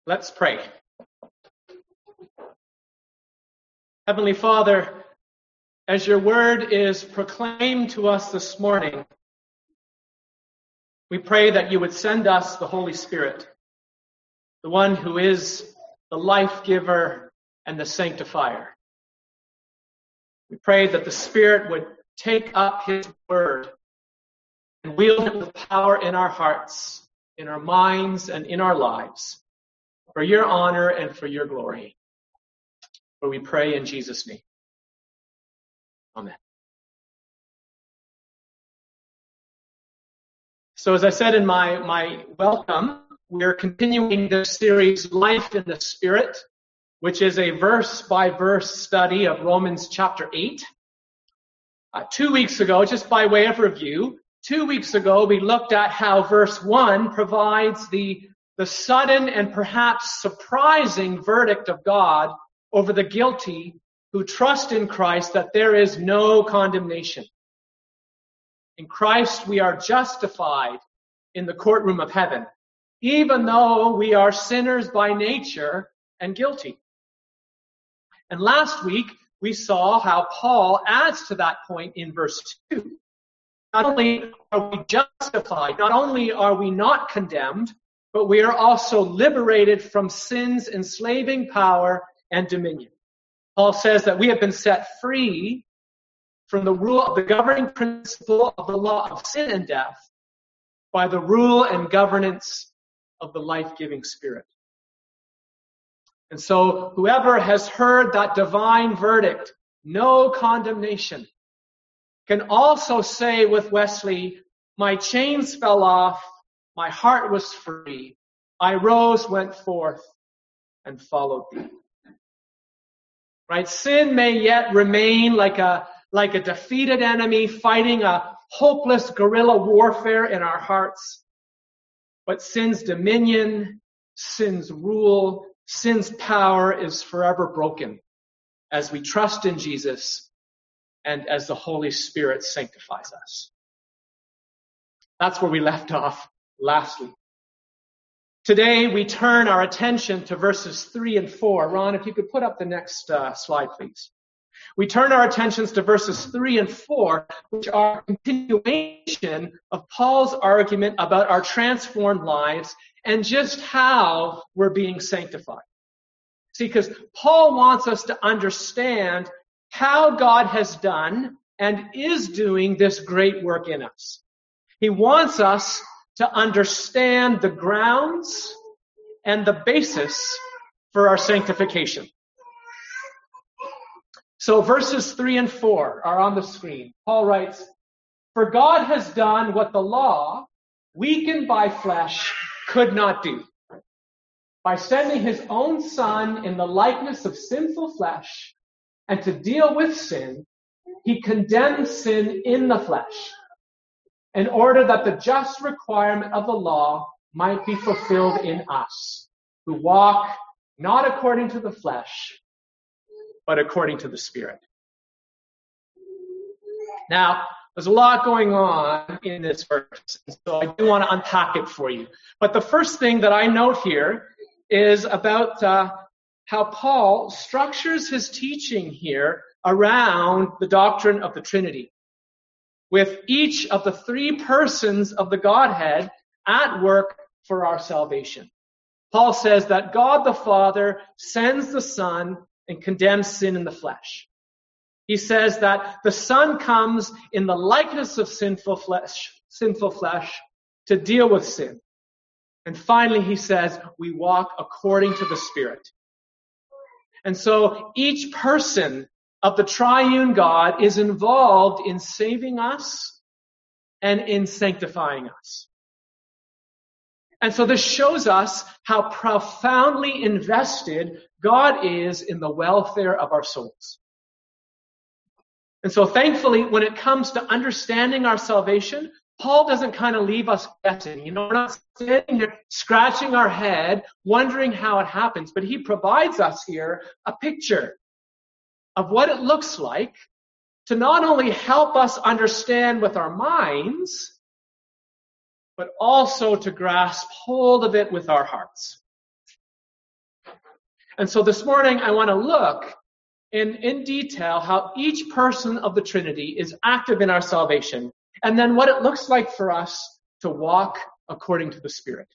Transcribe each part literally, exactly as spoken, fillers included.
Let's pray. Heavenly Father, as your word is proclaimed to us this morning, we pray that you would send us the Holy Spirit, the one who is the life giver and the sanctifier. We pray that the Spirit would take up his word and wield it with power in our hearts, in our minds, and in our lives, for your honor and for your glory. For we pray in Jesus' name. Amen. So as I said in my, my welcome, we're continuing this series, Life in the Spirit, which is a verse-by-verse study of Romans chapter eight. Uh, two weeks ago, just by way of review, two weeks ago we looked at how verse one provides the, the sudden and perhaps surprising verdict of God over the guilty who trust in Christ that there is no condemnation. In Christ we are justified in the courtroom of heaven, even though we are sinners by nature and guilty. And last week we saw how Paul adds to that point in verse two. Not only are we justified, not only are we not condemned, but we are also liberated from sin's enslaving power and dominion. Paul says that we have been set free from the rule of the governing principle of the law of sin and death by the rule and governance of the life-giving Spirit. And so whoever has heard that divine verdict, no condemnation, can also say with Wesley, my chains fell off, my heart was free, I rose, went forth, and followed thee. Right? Sin may yet remain like a, like a defeated enemy fighting a hopeless guerrilla warfare in our hearts. But sin's dominion, sin's rule, sin's power is forever broken as we trust in Jesus and as the Holy Spirit sanctifies us. That's where we left off last week. Today, we turn our attention to verses three and four. Ron, if you could put up the next uh, slide, please. We turn our attentions to verses three and four, which are a continuation of Paul's argument about our transformed lives and just how we're being sanctified. See, because Paul wants us to understand how God has done and is doing this great work in us. He wants us to understand the grounds and the basis for our sanctification. So verses three and four are on the screen. Paul writes, for God has done what the law, weakened by flesh, could not do. By sending his own Son in the likeness of sinful flesh, and to deal with sin, he condemned sin in the flesh, in order that the just requirement of the law might be fulfilled in us, who walk not according to the flesh, but according to the Spirit. Now, there's a lot going on in this verse, so I do want to unpack it for you. But the first thing that I note here is about uh, how Paul structures his teaching here around the doctrine of the Trinity, with each of the three persons of the Godhead at work for our salvation. Paul says that God the Father sends the Son and condemns sin in the flesh. He says that the Son comes in the likeness of sinful flesh, sinful flesh to deal with sin. And finally, he says, we walk according to the Spirit. And so each person of the triune God is involved in saving us and in sanctifying us. And so this shows us how profoundly invested God is in the welfare of our souls. And so thankfully, when it comes to understanding our salvation, Paul doesn't kind of leave us guessing. You know, we're not sitting here scratching our head, wondering how it happens, but he provides us here a picture of what it looks like to not only help us understand with our minds, but also to grasp hold of it with our hearts. And so this morning I want to look in, in detail how each person of the Trinity is active in our salvation, and then what it looks like for us to walk according to the Spirit.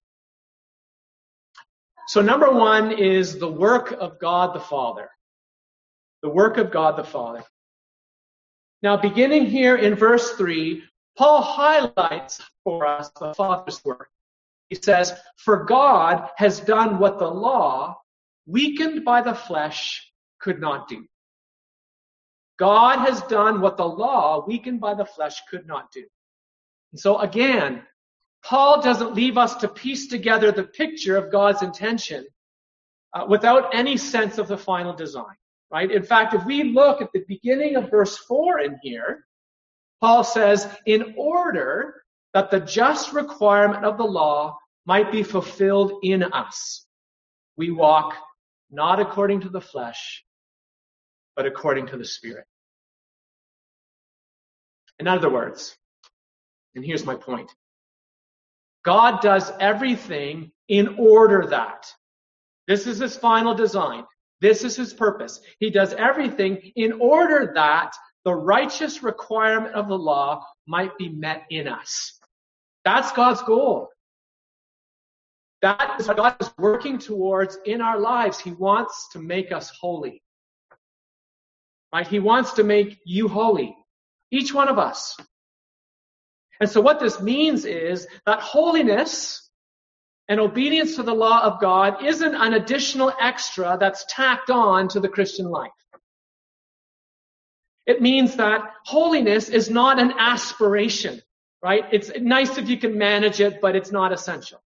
So number one is the work of God the Father. The work of God the Father. Now, beginning here in verse three, Paul highlights for us the Father's work. He says, "For God has done what the law, weakened by the flesh, could not do." God has done what the law, weakened by the flesh, could not do. And so again, Paul doesn't leave us to piece together the picture of God's intention uh, without any sense of the final design, right? In fact, if we look at the beginning of verse four in here, Paul says, "In order that the just requirement of the law might be fulfilled in us, we walk not according to the flesh, but according to the Spirit." In other words, and here's my point, God does everything in order that. This is his final design. This is his purpose. He does everything in order that the righteous requirement of the law might be met in us. That's God's goal. That is what God is working towards in our lives. He wants to make us holy. Right? He wants to make you holy. Each one of us. And so what this means is that holiness and obedience to the law of God isn't an additional extra that's tacked on to the Christian life. It means that holiness is not an aspiration, right? It's nice if you can manage it, but it's not essential.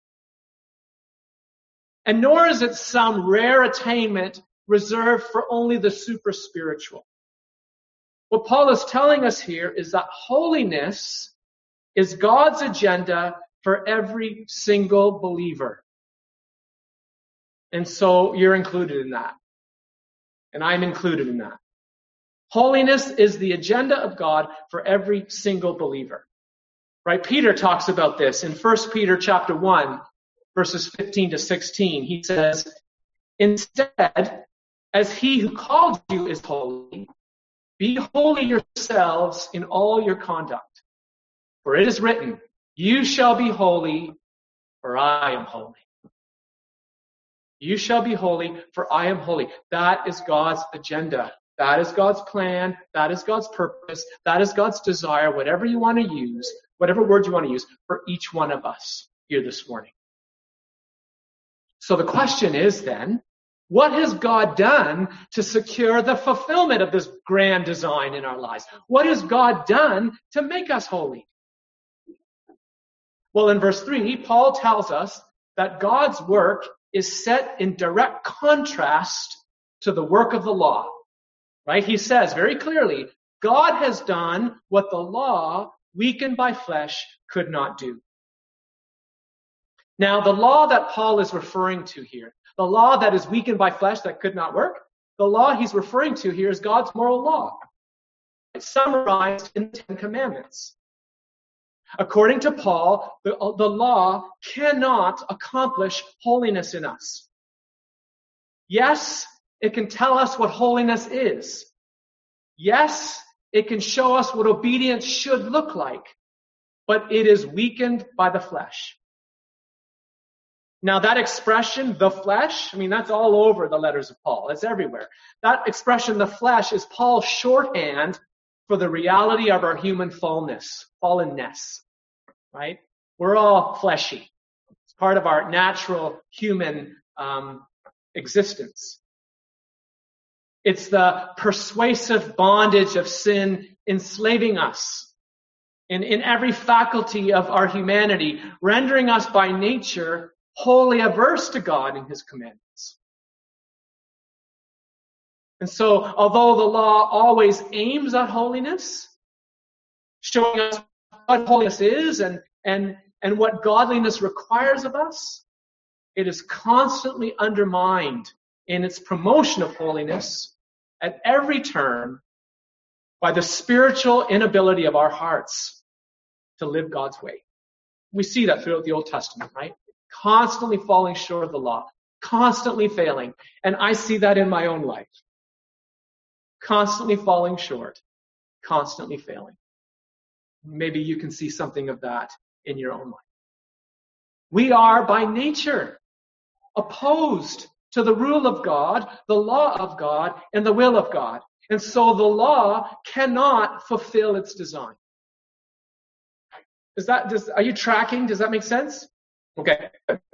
And nor is it some rare attainment reserved for only the super spiritual. What Paul is telling us here is that holiness is God's agenda for every single believer. And so you're included in that. And I'm included in that. Holiness is the agenda of God for every single believer. Right? Peter talks about this in First Peter chapter one, verses fifteen to sixteen. He says, "Instead, as he who called you is holy, be holy yourselves in all your conduct. For it is written, you shall be holy, for I am holy." You shall be holy, for I am holy. That is God's agenda. That is God's plan. That is God's purpose. That is God's desire, whatever you want to use, whatever word you want to use, for each one of us here this morning. So the question is then, what has God done to secure the fulfillment of this grand design in our lives? What has God done to make us holy? Well, in verse three, Paul tells us that God's work is set in direct contrast to the work of the law. Right? He says very clearly, God has done what the law, weakened by flesh, could not do. Now, the law that Paul is referring to here, the law that is weakened by flesh that could not work, the law he's referring to here is God's moral law. It's summarized in the Ten Commandments. According to Paul, the, the law cannot accomplish holiness in us. Yes, it can tell us what holiness is. Yes, it can show us what obedience should look like, but it is weakened by the flesh. Now that expression, the flesh, I mean, that's all over the letters of Paul. It's everywhere. That expression, the flesh, is Paul's shorthand for the reality of our human fallenness, fallenness, right? We're all fleshy. It's part of our natural human um, existence. It's the persuasive bondage of sin enslaving us in, in every faculty of our humanity, rendering us by nature wholly averse to God and his commandments. And so, although the law always aims at holiness, showing us what holiness is and, and, and what godliness requires of us, it is constantly undermined in its promotion of holiness at every turn by the spiritual inability of our hearts to live God's way. We see that throughout the Old Testament, right? Constantly falling short of the law, constantly failing. And I see that in my own life. Constantly falling short, constantly failing. Maybe you can see something of that in your own life. We are by nature opposed to the rule of God, the law of God, and the will of God. And so the law cannot fulfill its design. Is that, does, are you tracking? Does that make sense? Okay.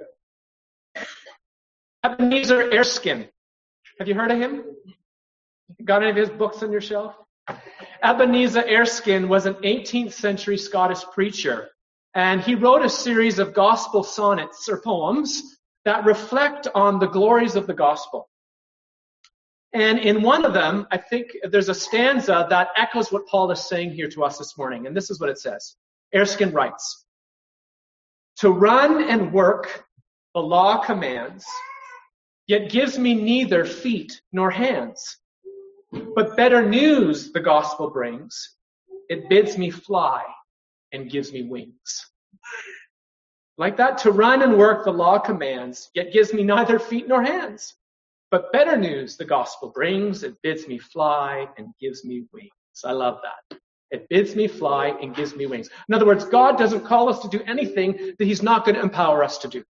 Ebenezer Erskine. Have you heard of him? Got any of his books on your shelf? Ebenezer Erskine was an eighteenth century Scottish preacher, and he wrote a series of gospel sonnets or poems that reflect on the glories of the gospel. And in one of them, I think there's a stanza that echoes what Paul is saying here to us this morning, and this is what it says. Erskine writes, "To run and work the law commands, yet gives me neither feet nor hands. But better news the gospel brings. It bids me fly and gives me wings." Like that, to run and work the law commands, yet gives me neither feet nor hands. But better news the gospel brings. It bids me fly and gives me wings. I love that. It bids me fly and gives me wings. In other words, God doesn't call us to do anything that He's not going to empower us to do.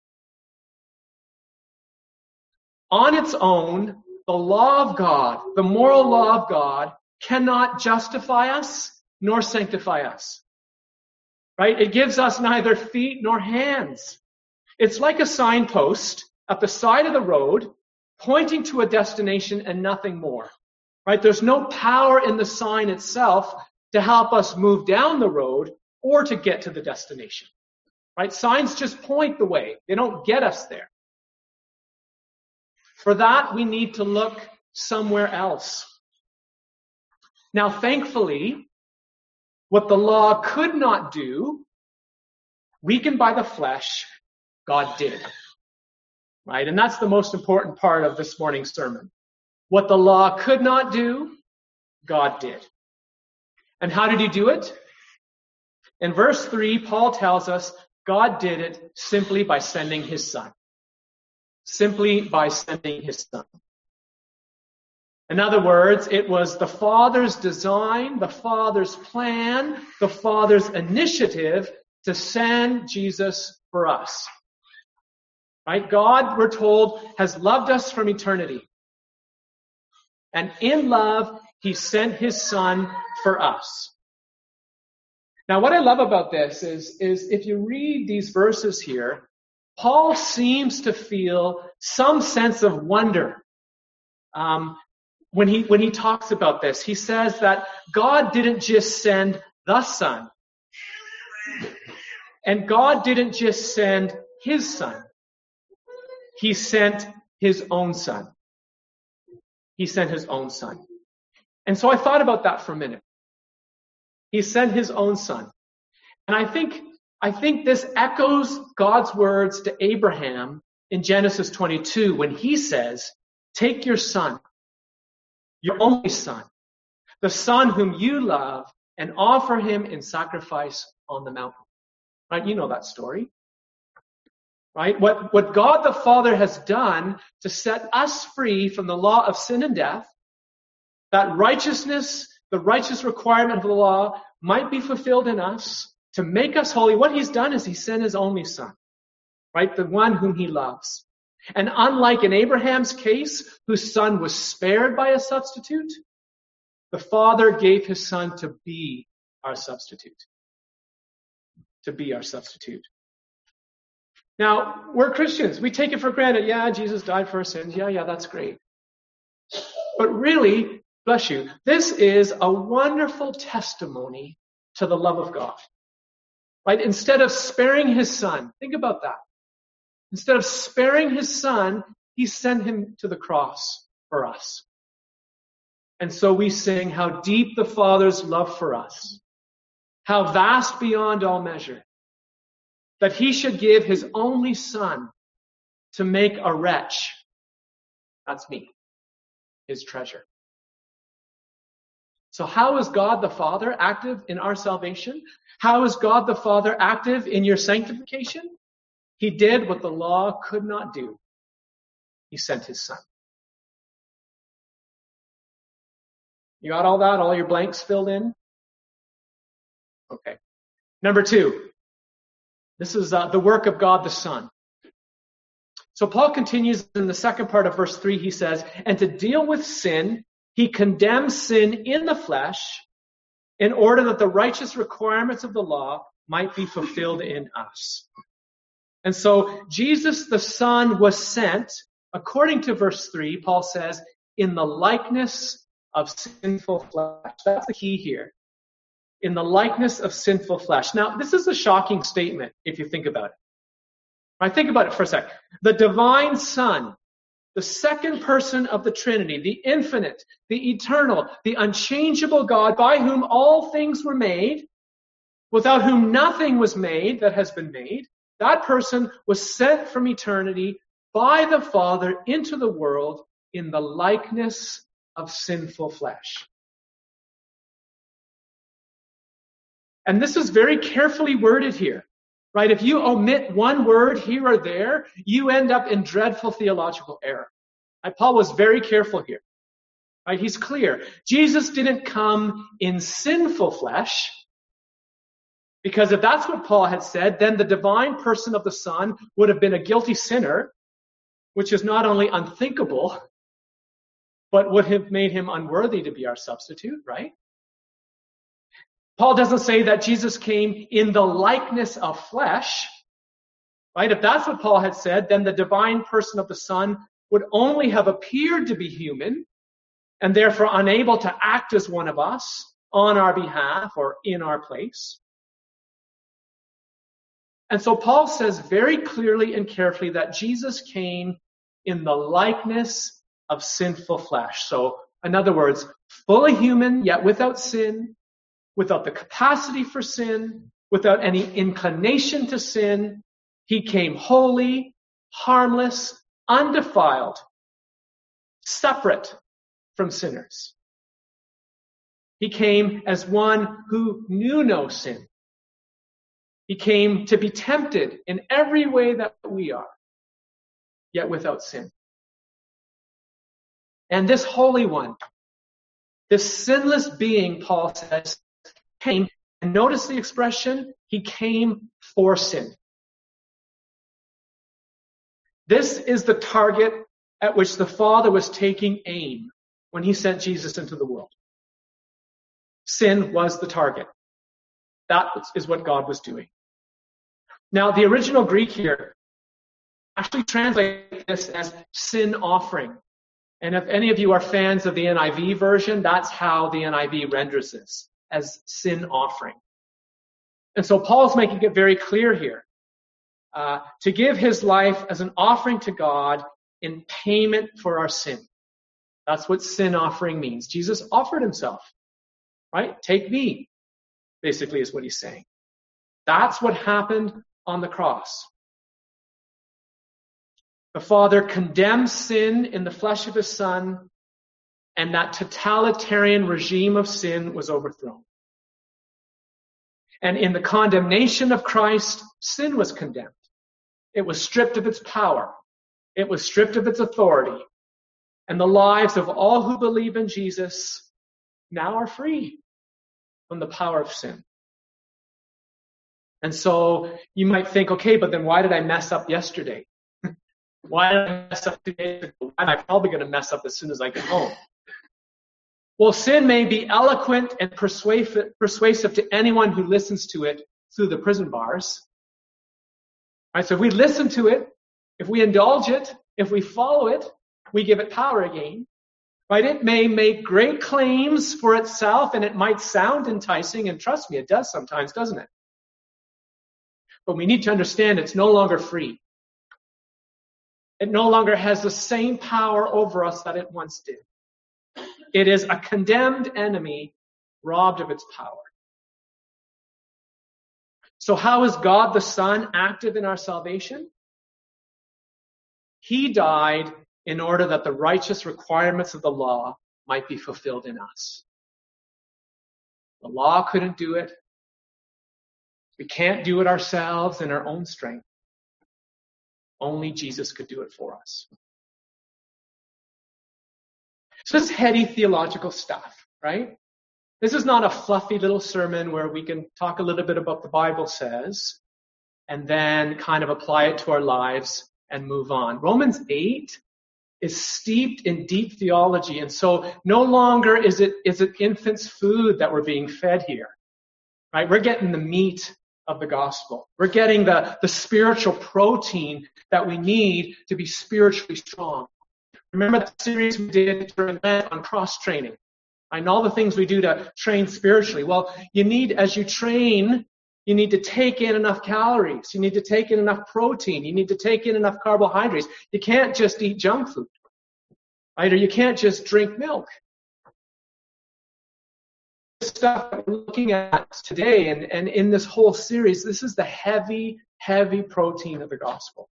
On its own, the law of God, the moral law of God, cannot justify us nor sanctify us. Right? It gives us neither feet nor hands. It's like a signpost at the side of the road pointing to a destination and nothing more. Right? There's no power in the sign itself to help us move down the road or to get to the destination. Right? Signs just point the way. They don't get us there. For that, we need to look somewhere else. Now, thankfully, what the law could not do, weakened by the flesh, God did. Right? And that's the most important part of this morning's sermon. What the law could not do, God did. And how did He do it? In verse three, Paul tells us God did it simply by sending His Son. Simply by sending His Son. In other words, it was the Father's design, the Father's plan, the Father's initiative to send Jesus for us. Right? God, we're told, has loved us from eternity. And in love, He sent His Son for us. Now, what I love about this is, is if you read these verses here, Paul seems to feel some sense of wonder um, when he when he talks about this. He says that God didn't just send the Son, and God didn't just send His Son. He sent His own Son. He sent His own Son. And so I thought about that for a minute. He sent His own Son. And I think I think this echoes God's words to Abraham in Genesis twenty-two when He says, "Take your son, your only son, the son whom you love, and offer him in sacrifice on the mountain." Right? You know that story. Right? What, what God the Father has done to set us free from the law of sin and death, that righteousness, the righteous requirement of the law might be fulfilled in us, to make us holy. What He's done is He sent His only Son, right? The one whom He loves. And unlike in Abraham's case, whose son was spared by a substitute, the Father gave His Son to be our substitute. To be our substitute. Now, we're Christians. We take it for granted. Yeah, Jesus died for our sins. Yeah, yeah, that's great. But really, bless you, this is a wonderful testimony to the love of God. Right? Instead of sparing His Son, think about that. Instead of sparing His Son, He sent Him to the cross for us. And so we sing how deep the Father's love for us, how vast beyond all measure, that He should give His only Son to make a wretch, that's me, His treasure. So how is God the Father active in our salvation? How is God the Father active in your sanctification? He did what the law could not do. he sent his son. You got all that? All your blanks filled in? Okay. Number two. This is uh, the work of God the Son. So Paul continues in the second part of verse three. He says, and to deal with sin, he condemns sin in the flesh in order that the righteous requirements of the law might be fulfilled in us. And so Jesus the Son was sent, according to verse three, Paul says, in the likeness of sinful flesh. That's the key here. In the likeness of sinful flesh. Now, this is a shocking statement if you think about it. I think about it for a sec. The divine Son, the second person of the Trinity, the infinite, the eternal, the unchangeable God by whom all things were made, without whom nothing was made that has been made, that person was sent from eternity by the Father into the world in the likeness of sinful flesh. And this is very carefully worded here, right? If you omit one word here or there, you end up in dreadful theological error. Right? Paul was very careful here. Right? He's clear. Jesus didn't come in sinful flesh, because if that's what Paul had said, then the divine person of the Son would have been a guilty sinner, which is not only unthinkable, but would have made him unworthy to be our substitute, right? Paul doesn't say that Jesus came in the likeness of flesh, right? If that's what Paul had said, then the divine person of the Son would only have appeared to be human and therefore unable to act as one of us on our behalf or in our place. And so Paul says very clearly and carefully that Jesus came in the likeness of sinful flesh. So, in other words, fully human, yet without sin, without the capacity for sin, without any inclination to sin. He came holy, harmless, undefiled, separate from sinners. He came as one who knew no sin. He came to be tempted in every way that we are, yet without sin. And this Holy One, this sinless being, Paul says, came, and notice the expression, he came for sin. This is the target at which the Father was taking aim when he sent Jesus into the world. Sin was the target. That is what God was doing. Now, the original Greek here actually translates this as sin offering. And if any of you are fans of the N I V version, that's how the N I V renders this, as sin offering. And so Paul's making it very clear here, uh, to give his life as an offering to God in payment for our sin. That's what sin offering means. Jesus offered himself, right? Take me, basically is what he's saying. That's what happened on the cross. The Father condemned sin in the flesh of his Son, and that totalitarian regime of sin was overthrown. And in the condemnation of Christ, sin was condemned. It was stripped of its power. It was stripped of its authority. And the lives of all who believe in Jesus now are free from the power of sin. And so you might think, okay, but then why did I mess up yesterday? Why did I mess up today? Why am I probably going to mess up as soon as I get home? Well, sin may be eloquent and persuasive, persuasive to anyone who listens to it through the prison bars. Right? So if we listen to it, if we indulge it, if we follow it, we give it power again. Right? It may make great claims for itself, and it might sound enticing, and trust me, it does sometimes, doesn't it? But we need to understand it's no longer free. It no longer has the same power over us that it once did. It is a condemned enemy, robbed of its power. So how is God the Son active in our salvation? He died in order that the righteous requirements of the law might be fulfilled in us. The law couldn't do it. We can't do it ourselves in our own strength. Only Jesus could do it for us. So this is heady theological stuff, right? This is not a fluffy little sermon where we can talk a little bit about what the Bible says and then kind of apply it to our lives and move on. Romans eight is steeped in deep theology, and so no longer is it is it infant's food that we're being fed here, right? We're getting the meat of the gospel. We're getting the, the spiritual protein that we need to be spiritually strong. Remember the series we did during Lent on cross-training, and all the things we do to train spiritually. Well, you need, as you train, you need to take in enough calories. You need to take in enough protein. You need to take in enough carbohydrates. You can't just eat junk food, right? Or you can't just drink milk. The stuff that we're looking at today and, and in this whole series, this is the heavy, heavy protein of the gospel.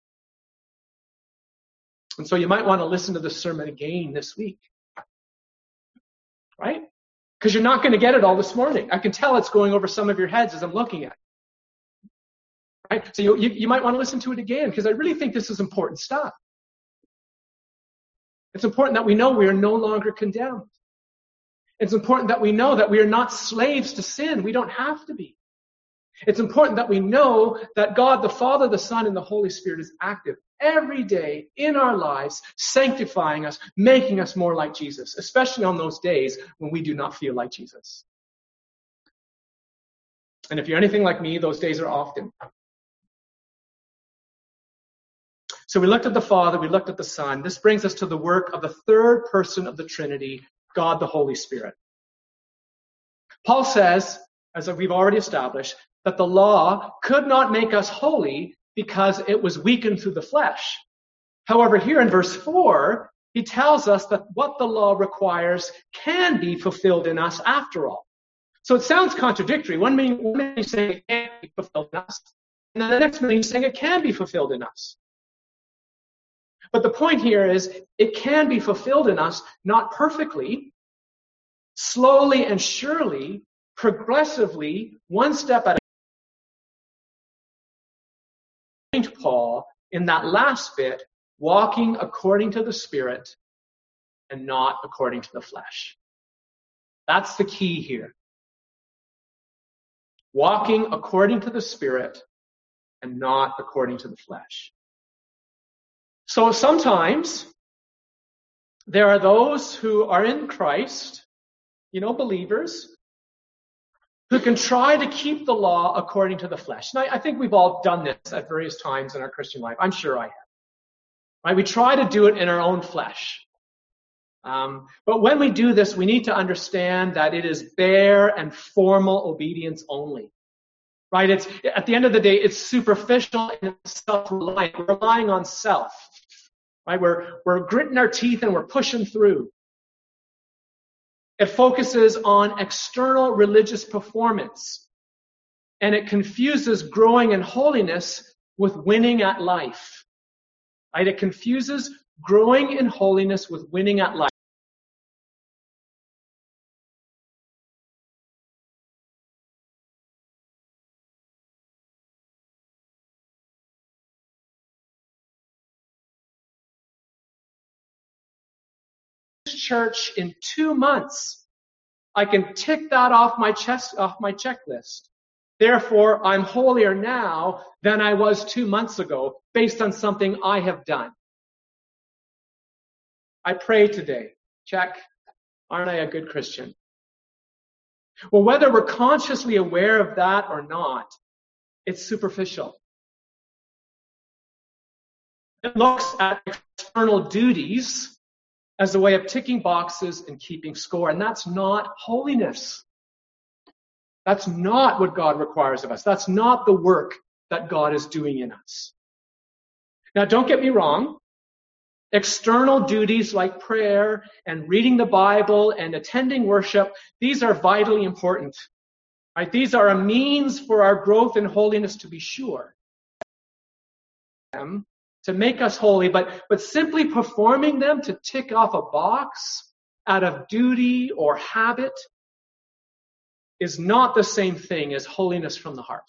And so you might want to listen to the sermon again this week, right? Because you're not going to get it all this morning. I can tell it's going over some of your heads as I'm looking at it. Right? So you, you, you might want to listen to it again, because I really think this is important stuff. It's important that we know we are no longer condemned. It's important that we know that we are not slaves to sin. We don't have to be. It's important that we know that God, the Father, the Son, and the Holy Spirit is active every day in our lives, sanctifying us, making us more like Jesus, especially on those days when we do not feel like Jesus. And if you're anything like me, those days are often. So we looked at the Father, we looked at the Son. This brings us to the work of the third person of the Trinity, God the Holy Spirit. Paul says, as we've already established, that the law could not make us holy because it was weakened through the flesh. However, here in verse four, he tells us that what the law requires can be fulfilled in us after all. So it sounds contradictory. One minute, one minute he's saying it can't be fulfilled in us, and then the next minute he's saying it can be fulfilled in us. But the point here is it can be fulfilled in us, not perfectly, slowly and surely, progressively, one step at a time. To Paul, in that last bit, walking according to the Spirit and not according to the flesh. That's the key here. Walking according to the Spirit and not according to the flesh. So sometimes there are those who are in Christ, you know, believers, who can try to keep the law according to the flesh. And I, I think we've all done this at various times in our Christian life. I'm sure I have. Right? We try to do it in our own flesh. Um, but when we do this, we need to understand that it is bare and formal obedience only. Right? It's, at the end of the day, it's superficial and self-reliant. We're relying on self. Right? We're, we're gritting our teeth and we're pushing through. It focuses on external religious performance. And it confuses growing in holiness with winning at life. Right? It confuses growing in holiness with winning at life. Church in two months. I can tick that off my chest, off my checklist. Therefore, I'm holier now than I was two months ago based on something I have done. I pray today. Check. Aren't I a good Christian? Well, whether we're consciously aware of that or not, it's superficial. It looks at external duties as a way of ticking boxes and keeping score. And that's not holiness. That's not what God requires of us. That's not the work that God is doing in us. Now, don't get me wrong. External duties like prayer and reading the Bible and attending worship, these are vitally important. Right? These are a means for our growth in holiness, to be sure. To make us holy, but, but simply performing them to tick off a box out of duty or habit is not the same thing as holiness from the heart.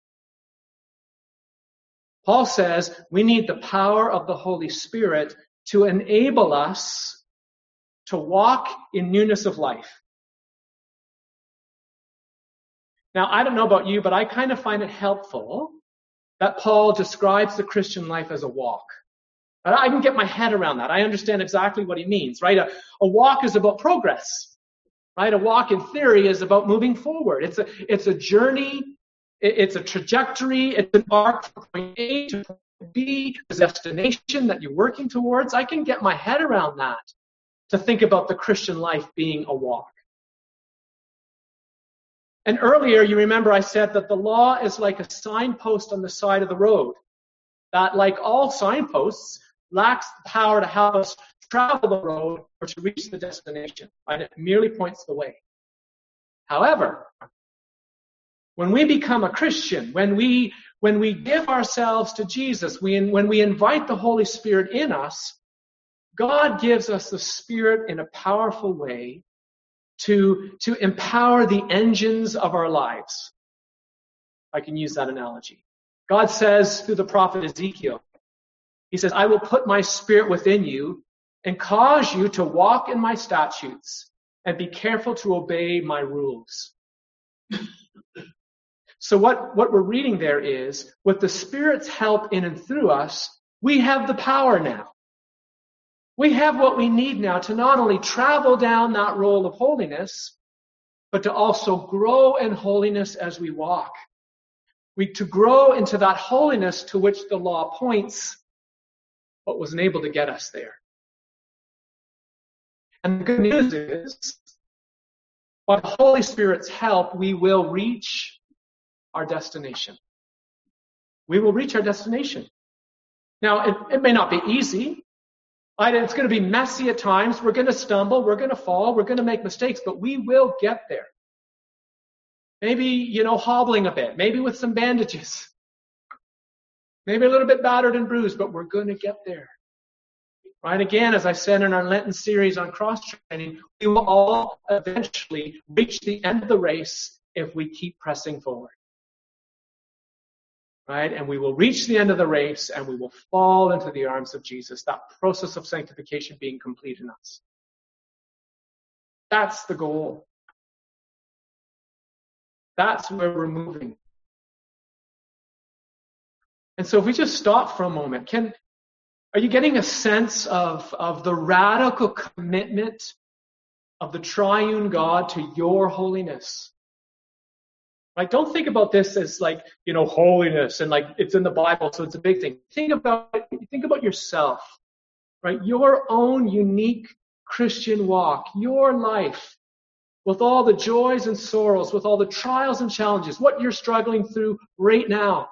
Paul says we need the power of the Holy Spirit to enable us to walk in newness of life. Now, I don't know about you, but I kind of find it helpful that Paul describes the Christian life as a walk. I can get my head around that. I understand exactly what he means, right? A, a walk is about progress, right? A walk in theory is about moving forward. It's a, it's a journey. It's a trajectory. It's an arc from point A to point B, the destination that you're working towards. I can get my head around that to think about the Christian life being a walk. And earlier, you remember I said that the law is like a signpost on the side of the road, that like all signposts, lacks the power to help us travel the road or to reach the destination. Right? It merely points the way. However, when we become a Christian, when we when we give ourselves to Jesus, we, when we invite the Holy Spirit in us, God gives us the Spirit in a powerful way to, to empower the engines of our lives. I can use that analogy. God says through the prophet Ezekiel, he says, I will put my Spirit within you and cause you to walk in my statutes and be careful to obey my rules. So what, what we're reading there is, with the Spirit's help in and through us, we have the power now. We have what we need now to not only travel down that road of holiness, but to also grow in holiness as we walk. We to grow into that holiness to which the law points, but wasn't able to get us there. And the good news is, by the Holy Spirit's help, we will reach our destination. We will reach our destination. Now, it, it may not be easy. Right? It's going to be messy at times. We're going to stumble. We're going to fall. We're going to make mistakes, but we will get there. Maybe, you know, hobbling a bit. Maybe with some bandages. Maybe a little bit battered and bruised, but we're going to get there. Right? Again, as I said in our Lenten series on cross-training, we will all eventually reach the end of the race if we keep pressing forward. Right? And we will reach the end of the race and we will fall into the arms of Jesus, that process of sanctification being complete in us. That's the goal. That's where we're moving. And so if we just stop for a moment, can, are you getting a sense of, of the radical commitment of the triune God to your holiness? Like, don't think about this as like, you know, holiness and like it's in the Bible, so it's a big thing. Think about think about yourself, right? Your own unique Christian walk, your life, with all the joys and sorrows, with all the trials and challenges, what you're struggling through right now.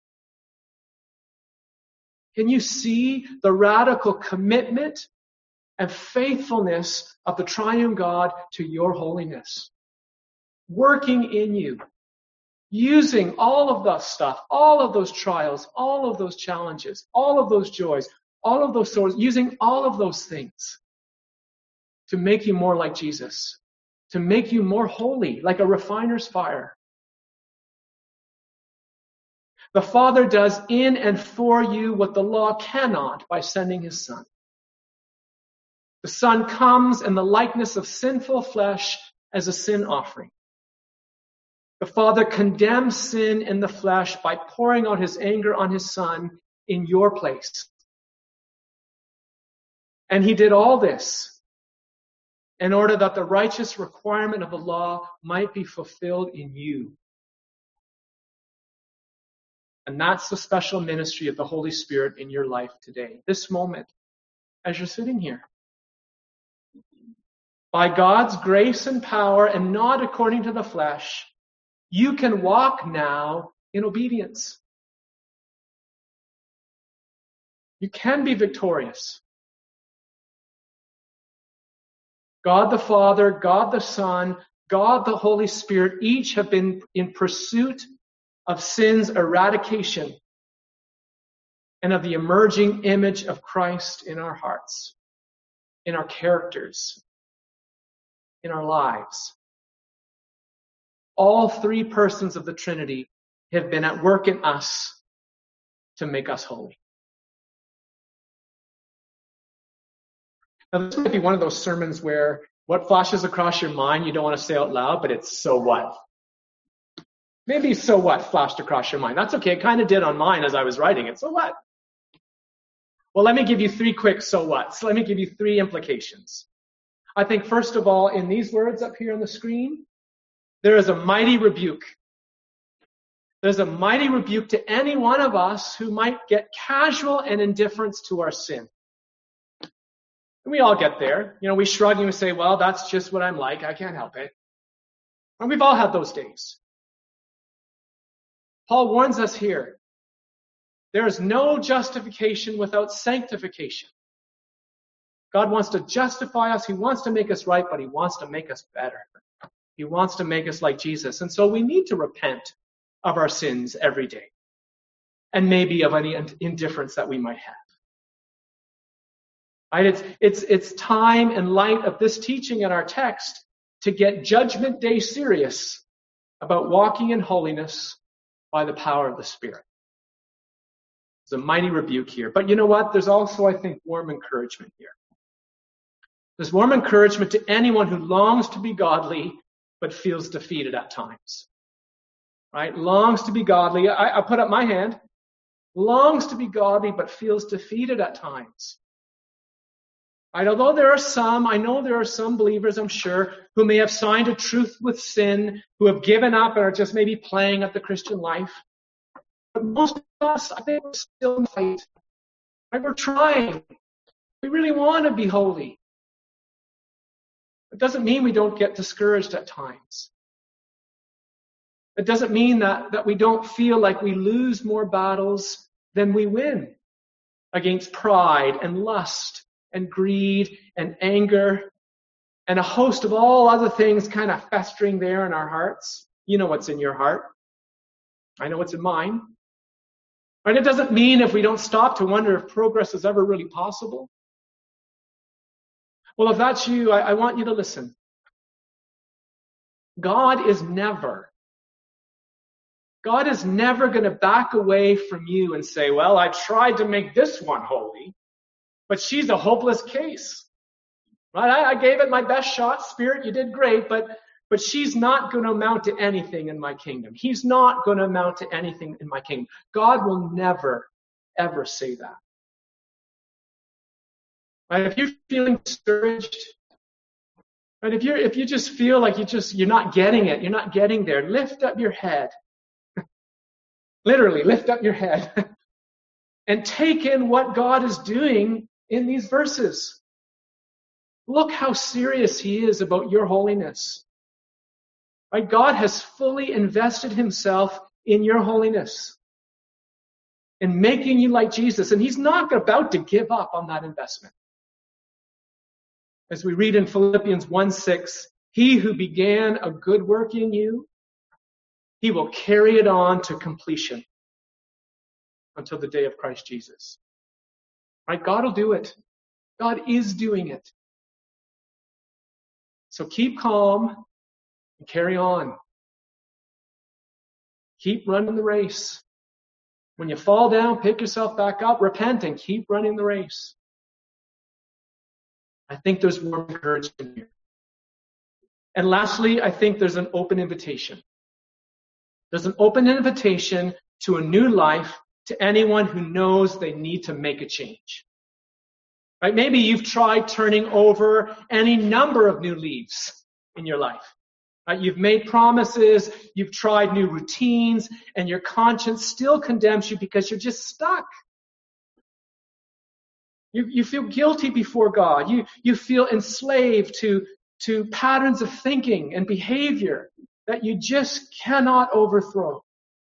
Can you see the radical commitment and faithfulness of the triune God to your holiness? Working in you. Using all of that stuff, all of those trials, all of those challenges, all of those joys, all of those sorrows, using all of those things to make you more like Jesus, to make you more holy, like a refiner's fire. The Father does in and for you what the law cannot by sending his Son. The Son comes in the likeness of sinful flesh as a sin offering. The Father condemns sin in the flesh by pouring out his anger on his Son in your place. And he did all this in order that the righteous requirement of the law might be fulfilled in you. And that's the special ministry of the Holy Spirit in your life today, this moment, as you're sitting here. By God's grace and power, and not according to the flesh, you can walk now in obedience. You can be victorious. God the Father, God the Son, God the Holy Spirit, each have been in pursuit of sin's eradication and of the emerging image of Christ in our hearts, in our characters, in our lives. All three persons of the Trinity have been at work in us to make us holy. Now, this might be one of those sermons where what flashes across your mind you don't want to say out loud, but it's so what. Maybe so what flashed across your mind. That's okay. It kind of did on mine as I was writing it. So what? Well, let me give you three quick so whats. Let me give you three implications. I think, first of all, in these words up here on the screen, there is a mighty rebuke. There's a mighty rebuke to any one of us who might get casual and indifference to our sin. And we all get there. You know, we shrug and we say, well, that's just what I'm like. I can't help it. And we've all had those days. Paul warns us here. There is no justification without sanctification. God wants to justify us. He wants to make us right, but he wants to make us better. He wants to make us like Jesus. And so we need to repent of our sins every day. And maybe of any indifference that we might have. Right? It's, it's, it's time in light of this teaching in our text to get Judgment Day serious about walking in holiness by the power of the Spirit. There's a mighty rebuke here. But you know what? There's also, I think, warm encouragement here. There's warm encouragement to anyone who longs to be godly but feels defeated at times. Right? Longs to be godly. I, I put up my hand. Longs to be godly but feels defeated at times. Right? Although there are some, I know there are some believers, I'm sure, who may have signed a truce with sin, who have given up and are just maybe playing at the Christian life. But most of us, I think we're still in the fight. Right? We're trying. We really want to be holy. It doesn't mean we don't get discouraged at times. It doesn't mean that, that we don't feel like we lose more battles than we win against pride and lust and greed and anger and a host of all other things kind of festering there in our hearts. You know what's in your heart. I know what's in mine. Right? It doesn't mean if we don't stop to wonder if progress is ever really possible. Well, if that's you, I, I want you to listen. God is never, God is never going to back away from you and say, well, I tried to make this one holy, but she's a hopeless case. Right? I, I gave it my best shot. Spirit, you did great, but, but she's not going to amount to anything in my kingdom. He's not going to amount to anything in my kingdom. God will never, ever say that. Right? If you're feeling discouraged, right? If you're, if you just feel like you just, you're not getting it, you're not getting there, lift up your head. Literally, lift up your head and take in what God is doing in these verses. Look how serious he is about your holiness. Right? God has fully invested himself in your holiness, in making you like Jesus, and he's not about to give up on that investment. As we read in Philippians one six, he who began a good work in you, he will carry it on to completion until the day of Christ Jesus. Right? God will do it. God is doing it. So keep calm and carry on. Keep running the race. When you fall down, pick yourself back up, repent, and keep running the race. I think there's more encouragement here. And lastly, I think there's an open invitation. There's an open invitation to a new life to anyone who knows they need to make a change. Right? Maybe you've tried turning over any number of new leaves in your life. Right? You've made promises, you've tried new routines, and your conscience still condemns you because you're just stuck. You, you feel guilty before God. You, you feel enslaved to, to patterns of thinking and behavior that you just cannot overthrow.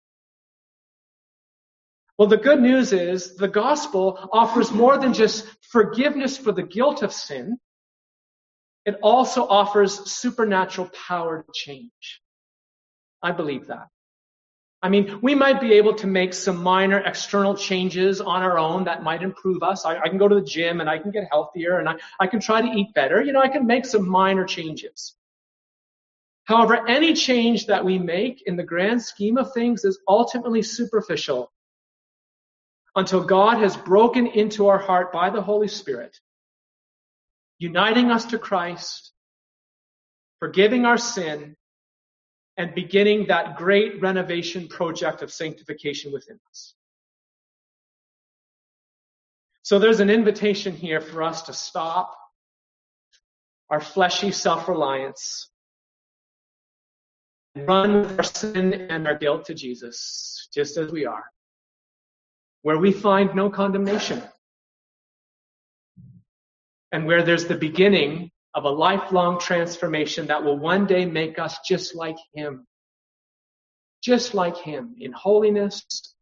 Well, the good news is the gospel offers more than just forgiveness for the guilt of sin. It also offers supernatural power to change. I believe that. I mean, we might be able to make some minor external changes on our own that might improve us. I, I can go to the gym and I can get healthier and I, I can try to eat better. You know, I can make some minor changes. However, any change that we make in the grand scheme of things is ultimately superficial until God has broken into our heart by the Holy Spirit uniting us to Christ, forgiving our sin, and beginning that great renovation project of sanctification within us. So there's an invitation here for us to stop our fleshy self-reliance and run with our sin and our guilt to Jesus, just as we are, where we find no condemnation, and where there's the beginning of a lifelong transformation that will one day make us just like Him. Just like Him in holiness